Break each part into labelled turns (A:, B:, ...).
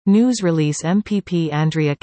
A: News release MPP Andrea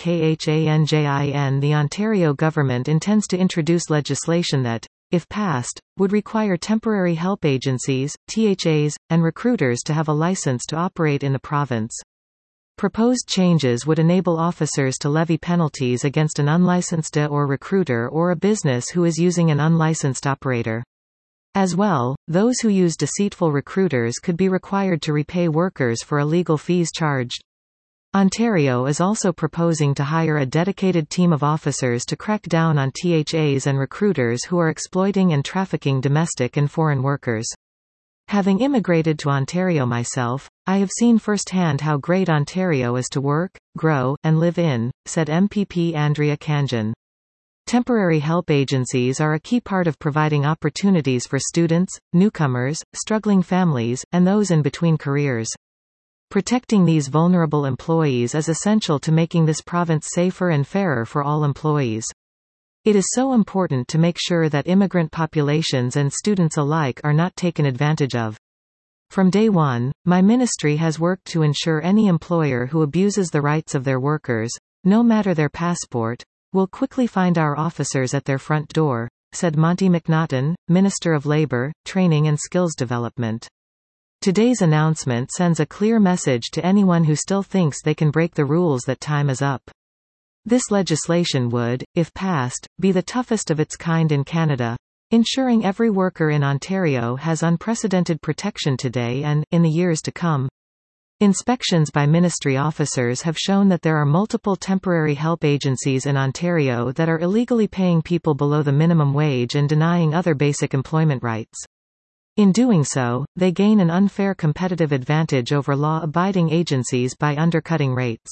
A: Khanjin. The Ontario government intends to introduce legislation that, if passed, would require temporary help agencies, THAs, and recruiters to have a license to operate in the province. Proposed changes would enable officers to levy penalties against an unlicensed or recruiter or a business who is using an unlicensed operator. As well, those who use deceitful recruiters could be required to repay workers for illegal fees charged. Ontario is also proposing to hire a dedicated team of officers to crack down on THAs and recruiters who are exploiting and trafficking domestic and foreign workers. Having immigrated to Ontario myself, I have seen firsthand how great Ontario is to work, grow, and live in, said MPP Andrea Khanjin. Temporary help agencies are a key part of providing opportunities for students, newcomers, struggling families, and those in between careers. Protecting these vulnerable employees is essential to making this province safer and fairer for all employees. It is so important to make sure that immigrant populations and students alike are not taken advantage of. From day one, my ministry has worked to ensure any employer who abuses the rights of their workers, no matter their passport, will quickly find our officers at their front door, said Monty McNaughton, Minister of Labour, Training and Skills Development. Today's announcement sends a clear message to anyone who still thinks they can break the rules that time is up. This legislation would, if passed, be the toughest of its kind in Canada, ensuring every worker in Ontario has unprecedented protection today and, in the years to come. Inspections by ministry officers have shown that there are multiple temporary help agencies in Ontario that are illegally paying people below the minimum wage and denying other basic employment rights. In doing so, they gain an unfair competitive advantage over law-abiding agencies by undercutting rates.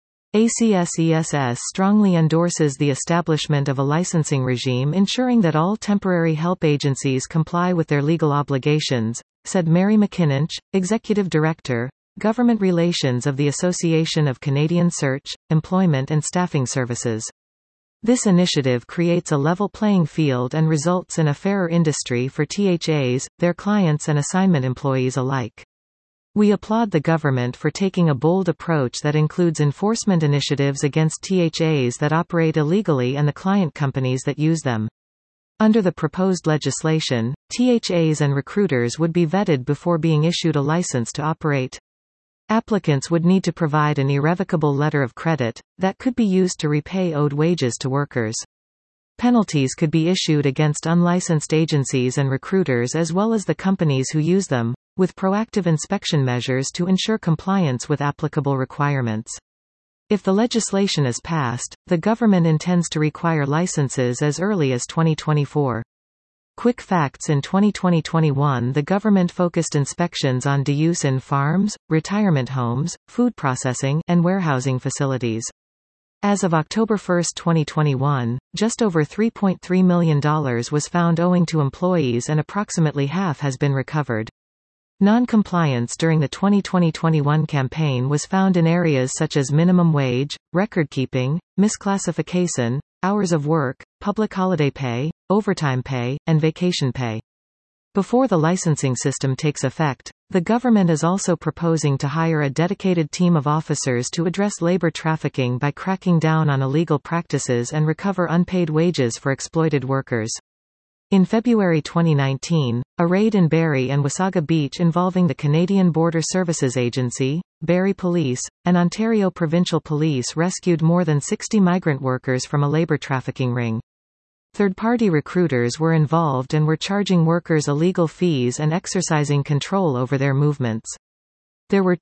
A: ACSESS strongly endorses the establishment of a licensing regime ensuring that all temporary help agencies comply with their legal obligations, said Mary McKinnon, Executive Director, Government Relations of the Association of Canadian Search, Employment and Staffing Services. This initiative creates a level playing field and results in a fairer industry for THAs, their clients and assignment employees alike. We applaud the government for taking a bold approach that includes enforcement initiatives against THAs that operate illegally and the client companies that use them. Under the proposed legislation, THAs and recruiters would be vetted before being issued a license to operate. Applicants would need to provide an irrevocable letter of credit, that could be used to repay owed wages to workers. Penalties could be issued against unlicensed agencies and recruiters as well as the companies who use them, with proactive inspection measures to ensure compliance with applicable requirements. If the legislation is passed, the government intends to require licenses as early as 2024. Quick facts: in 2020-21 the government focused inspections on de-use in farms, retirement homes, food processing, and warehousing facilities. As of October 1, 2021, just over $3.3 million was found owing to employees and approximately half has been recovered. Non-compliance during the 2020-21 campaign was found in areas such as minimum wage, record-keeping, misclassification, hours of work, public holiday pay, overtime pay, and vacation pay. Before the licensing system takes effect, the government is also proposing to hire a dedicated team of officers to address labor trafficking by cracking down on illegal practices and recover unpaid wages for exploited workers. In February 2019, a raid in Barrie and Wasaga Beach involving the Canadian Border Services Agency, Barrie Police, and Ontario Provincial Police rescued more than 60 migrant workers from a labor trafficking ring. Third-party recruiters were involved and were charging workers illegal fees and exercising control over their movements. There were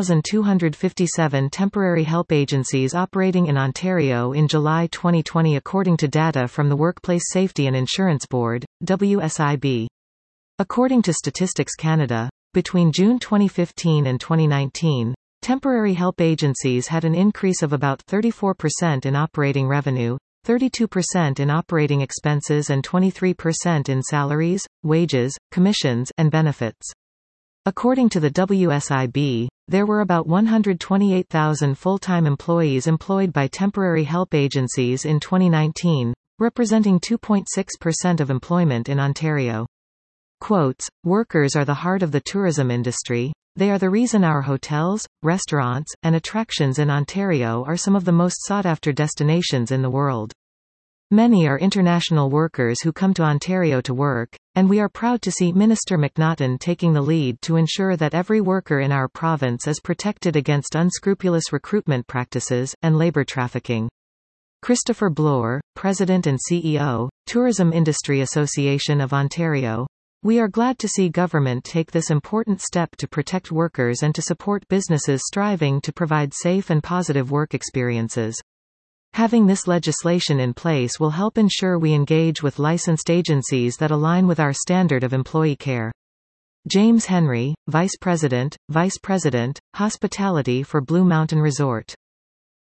A: 2,257 temporary help agencies operating in Ontario in July 2020 according to data from the Workplace Safety and Insurance Board, WSIB. According to Statistics Canada, between June 2015 and 2019, temporary help agencies had an increase of about 34% in operating revenue, 32% in operating expenses and 23% in salaries, wages, commissions, and benefits. According to the WSIB, there were about 128,000 full-time employees employed by temporary help agencies in 2019, representing 2.6% of employment in Ontario. Quotes, "Workers are the heart of the tourism industry. They are the reason our hotels, restaurants, and attractions in Ontario are some of the most sought-after destinations in the world. Many are international workers who come to Ontario to work, and we are proud to see Minister McNaughton taking the lead to ensure that every worker in our province is protected against unscrupulous recruitment practices, and labour trafficking. Christopher Bloor, President and CEO, Tourism Industry Association of Ontario. We are glad to see government take this important step to protect workers and to support businesses striving to provide safe and positive work experiences. Having this legislation in place will help ensure we engage with licensed agencies that align with our standard of employee care. James Henry, Vice President, Hospitality for Blue Mountain Resort.